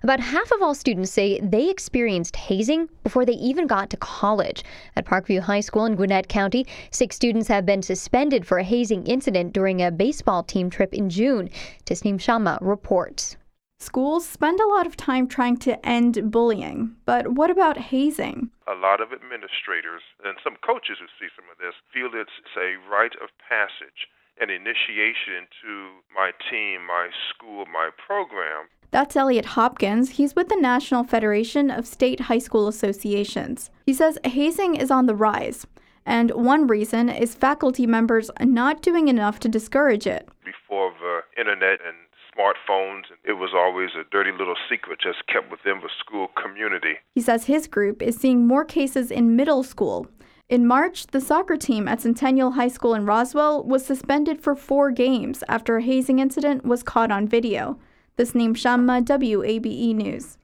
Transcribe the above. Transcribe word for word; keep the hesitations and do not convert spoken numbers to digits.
About half of all students say they experienced hazing before they even got to college. At Parkview High School in Gwinnett County, six students have been suspended for a hazing incident during a baseball team trip in June. Tasneem Sharma reports. Schools spend a lot of time trying to end bullying, but what about hazing? A lot of administrators and some coaches who see some of this feel it's a rite of passage, an initiation to my team, my school, my program. That's Elliot Hopkins. He's with the National Federation of State High School Associations. He says hazing is on the rise, and one reason is faculty members not doing enough to discourage it. Before the internet and smartphones, it was always a dirty little secret just kept within the school community. He says his group is seeing more cases in middle school. In March, the soccer team at Centennial High School in Roswell was suspended for four games after a hazing incident was caught on video. Tasneem Sharma, W A B E News.